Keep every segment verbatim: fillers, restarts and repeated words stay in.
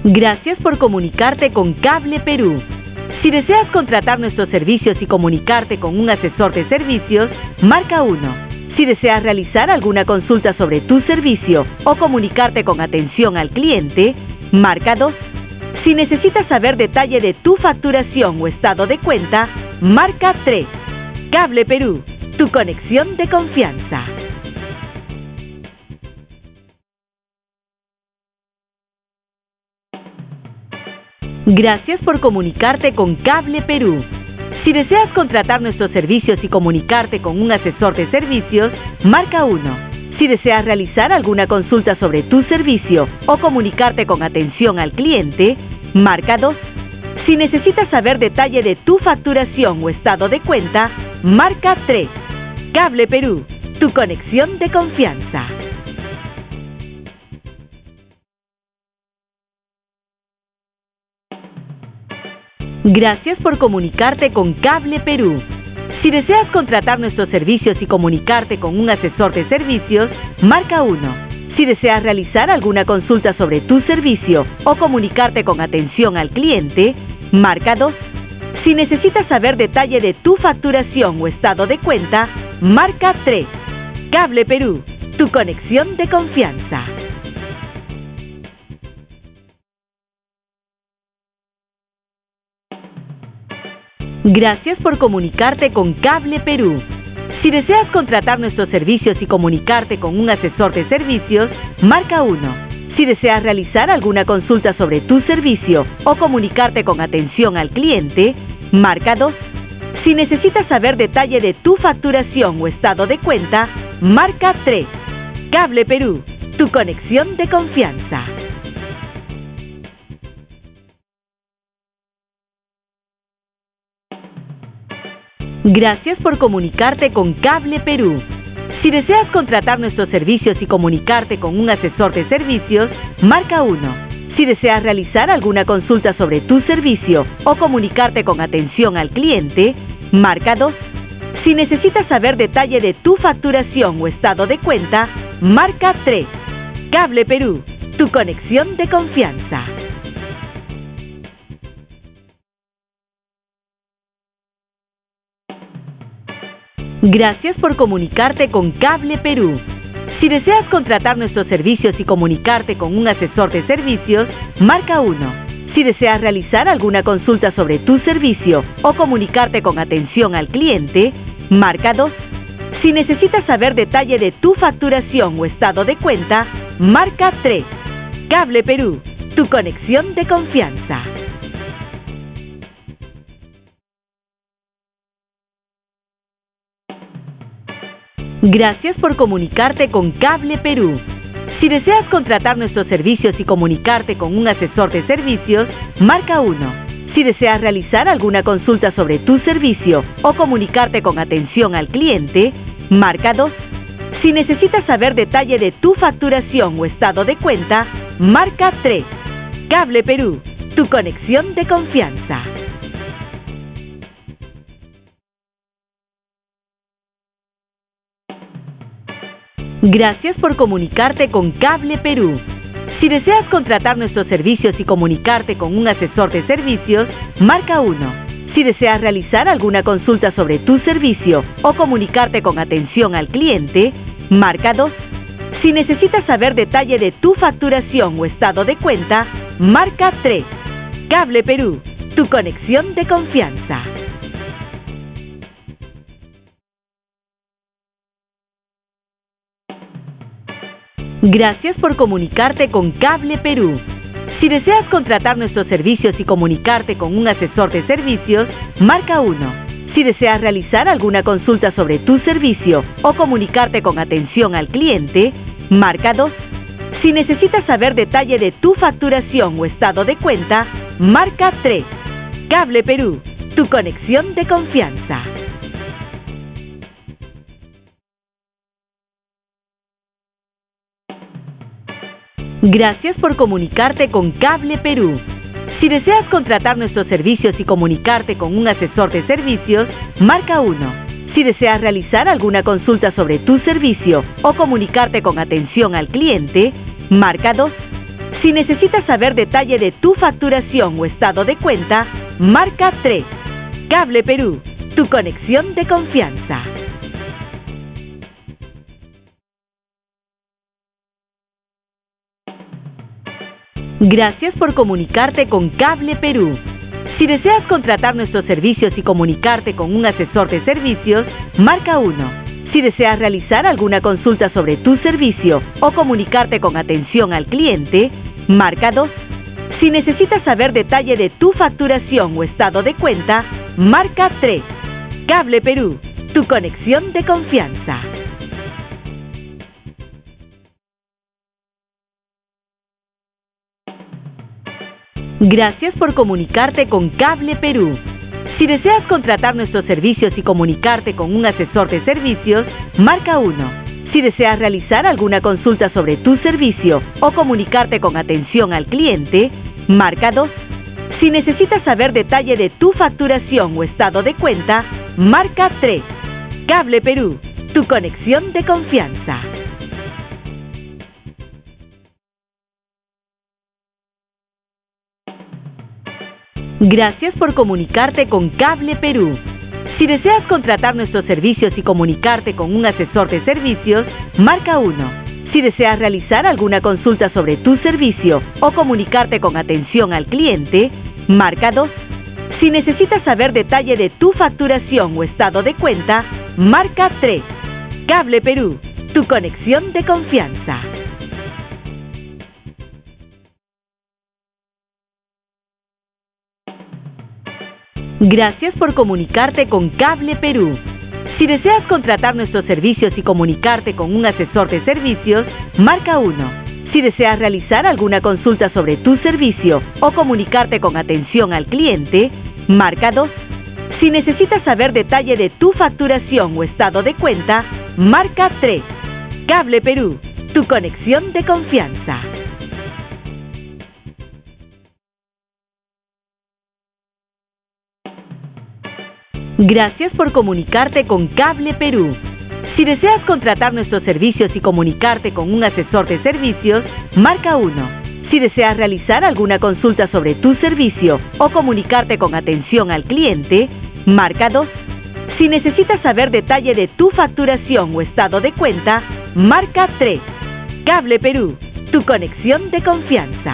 Gracias por comunicarte con Cable Perú. Si deseas contratar nuestros servicios y comunicarte con un asesor de servicios, marca uno. Si deseas realizar alguna consulta sobre tu servicio o comunicarte con atención al cliente, marca dos. Si necesitas saber detalle de tu facturación o estado de cuenta, marca tres. Cable Perú, tu conexión de confianza. Gracias por comunicarte con Cable Perú. Si deseas contratar nuestros servicios y comunicarte con un asesor de servicios, marca uno. Si deseas realizar alguna consulta sobre tu servicio o comunicarte con atención al cliente, marca dos. Si necesitas saber detalle de tu facturación o estado de cuenta, marca tres. Cable Perú, tu conexión de confianza. Gracias por comunicarte con Cable Perú. Si deseas contratar nuestros servicios y comunicarte con un asesor de servicios, marca uno. Si deseas realizar alguna consulta sobre tu servicio o comunicarte con atención al cliente, marca dos. Si necesitas saber detalle de tu facturación o estado de cuenta, marca tres. Cable Perú, tu conexión de confianza. Gracias por comunicarte con Cable Perú. Si deseas contratar nuestros servicios y comunicarte con un asesor de servicios, marca uno. Si deseas realizar alguna consulta sobre tu servicio o comunicarte con atención al cliente, marca dos. Si necesitas saber detalle de tu facturación o estado de cuenta, marca tres. Cable Perú, tu conexión de confianza. Gracias por comunicarte con Cable Perú. Si deseas contratar nuestros servicios y comunicarte con un asesor de servicios, marca uno. Si deseas realizar alguna consulta sobre tu servicio o comunicarte con atención al cliente, marca dos. Si necesitas saber detalle de tu facturación o estado de cuenta, marca tres. Cable Perú, tu conexión de confianza. Gracias por comunicarte con Cable Perú. Si deseas contratar nuestros servicios y comunicarte con un asesor de servicios, marca uno. Si deseas realizar alguna consulta sobre tu servicio o comunicarte con atención al cliente, marca dos. Si necesitas saber detalle de tu facturación o estado de cuenta, marca tres. Cable Perú, tu conexión de confianza. Gracias por comunicarte con Cable Perú. Si deseas contratar nuestros servicios y comunicarte con un asesor de servicios, marca uno. Si deseas realizar alguna consulta sobre tu servicio o comunicarte con atención al cliente, marca dos. Si necesitas saber detalle de tu facturación o estado de cuenta, marca tres. Cable Perú, tu conexión de confianza. Gracias por comunicarte con Cable Perú. Si deseas contratar nuestros servicios y comunicarte con un asesor de servicios, marca uno. Si deseas realizar alguna consulta sobre tu servicio o comunicarte con atención al cliente, marca dos. Si necesitas saber detalle de tu facturación o estado de cuenta, marca tres. Cable Perú, tu conexión de confianza. Gracias por comunicarte con Cable Perú. Si deseas contratar nuestros servicios y comunicarte con un asesor de servicios, marca uno. Si deseas realizar alguna consulta sobre tu servicio o comunicarte con atención al cliente, marca dos. Si necesitas saber detalle de tu facturación o estado de cuenta, marca tres. Cable Perú, tu conexión de confianza. Gracias por comunicarte con Cable Perú. Si deseas contratar nuestros servicios y comunicarte con un asesor de servicios, marca uno. Si deseas realizar alguna consulta sobre tu servicio o comunicarte con atención al cliente, marca dos. Si necesitas saber detalle de tu facturación o estado de cuenta, marca tres. Cable Perú, tu conexión de confianza. Gracias por comunicarte con Cable Perú. Si deseas contratar nuestros servicios y comunicarte con un asesor de servicios, marca uno. Si deseas realizar alguna consulta sobre tu servicio o comunicarte con atención al cliente, marca dos. Si necesitas saber detalle de tu facturación o estado de cuenta, marca tres. Cable Perú, tu conexión de confianza. Gracias por comunicarte con Cable Perú. Si deseas contratar nuestros servicios y comunicarte con un asesor de servicios, marca uno. Si deseas realizar alguna consulta sobre tu servicio o comunicarte con atención al cliente, marca dos. Si necesitas saber detalle de tu facturación o estado de cuenta, marca tres. Cable Perú, tu conexión de confianza. Gracias por comunicarte con Cable Perú. Si deseas contratar nuestros servicios y comunicarte con un asesor de servicios, marca uno. Si deseas realizar alguna consulta sobre tu servicio o comunicarte con atención al cliente, marca dos. Si necesitas saber detalle de tu facturación o estado de cuenta, marca tres. Cable Perú, tu conexión de confianza. Gracias por comunicarte con Cable Perú. Si deseas contratar nuestros servicios y comunicarte con un asesor de servicios, marca uno. Si deseas realizar alguna consulta sobre tu servicio o comunicarte con atención al cliente, marca dos. Si necesitas saber detalle de tu facturación o estado de cuenta, marca tres. Cable Perú, tu conexión de confianza. Gracias por comunicarte con Cable Perú. Si deseas contratar nuestros servicios y comunicarte con un asesor de servicios, marca uno. Si deseas realizar alguna consulta sobre tu servicio o comunicarte con atención al cliente, marca dos. Si necesitas saber detalle de tu facturación o estado de cuenta, marca tres. Cable Perú, tu conexión de confianza.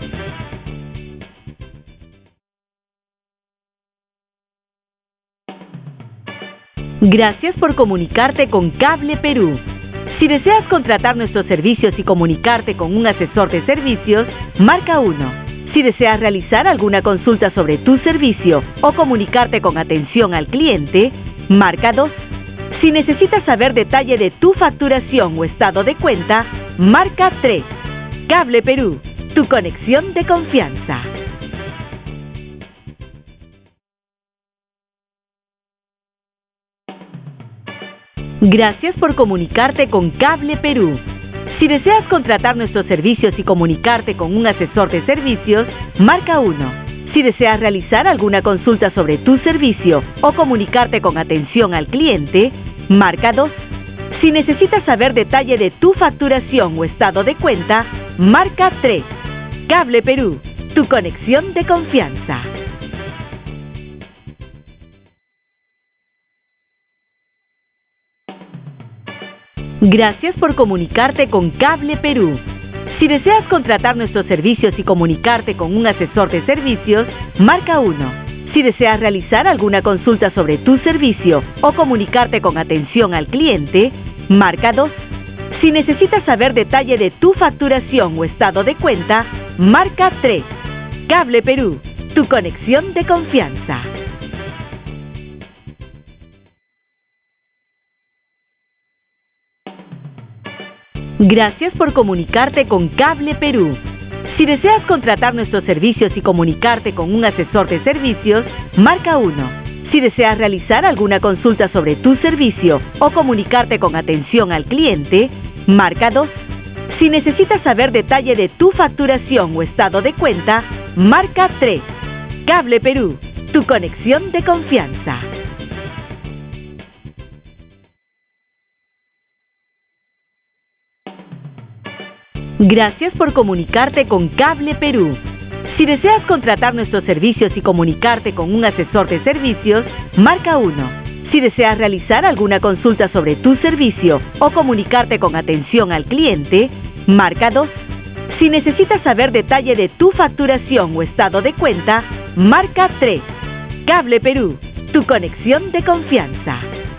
Gracias por comunicarte con Cable Perú. Si deseas contratar nuestros servicios y comunicarte con un asesor de servicios, marca uno. Si deseas realizar alguna consulta sobre tu servicio o comunicarte con atención al cliente, marca dos. Si necesitas saber detalle de tu facturación o estado de cuenta, marca tres. Cable Perú, tu conexión de confianza. Gracias por comunicarte con Cable Perú. Si deseas contratar nuestros servicios y comunicarte con un asesor de servicios, marca uno. Si deseas realizar alguna consulta sobre tu servicio o comunicarte con atención al cliente, marca dos. Si necesitas saber detalle de tu facturación o estado de cuenta, marca tres. Cable Perú, tu conexión de confianza. Gracias por comunicarte con Cable Perú. Si deseas contratar nuestros servicios y comunicarte con un asesor de servicios, marca uno. Si deseas realizar alguna consulta sobre tu servicio o comunicarte con atención al cliente, marca dos. Si necesitas saber detalle de tu facturación o estado de cuenta, marca tres. Cable Perú, tu conexión de confianza. Gracias por comunicarte con Cable Perú. Si deseas contratar nuestros servicios y comunicarte con un asesor de servicios, marca uno. Si deseas realizar alguna consulta sobre tu servicio o comunicarte con atención al cliente, marca dos. Si necesitas saber detalle de tu facturación o estado de cuenta, marca tres. Cable Perú, tu conexión de confianza. Gracias por comunicarte con Cable Perú. Si deseas contratar nuestros servicios y comunicarte con un asesor de servicios, marca uno. Si deseas realizar alguna consulta sobre tu servicio o comunicarte con atención al cliente, marca dos. Si necesitas saber detalle de tu facturación o estado de cuenta, marca tres. Cable Perú, tu conexión de confianza.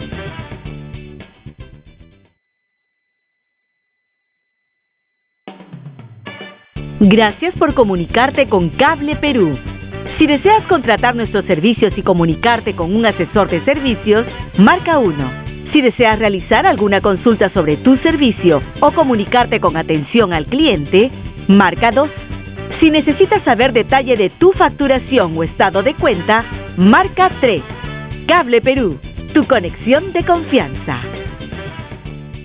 Gracias por comunicarte con Cable Perú. Si deseas contratar nuestros servicios y comunicarte con un asesor de servicios, marca uno. Si deseas realizar alguna consulta sobre tu servicio o comunicarte con atención al cliente, marca dos. Si necesitas saber detalle de tu facturación o estado de cuenta, marca tres. Cable Perú, tu conexión de confianza.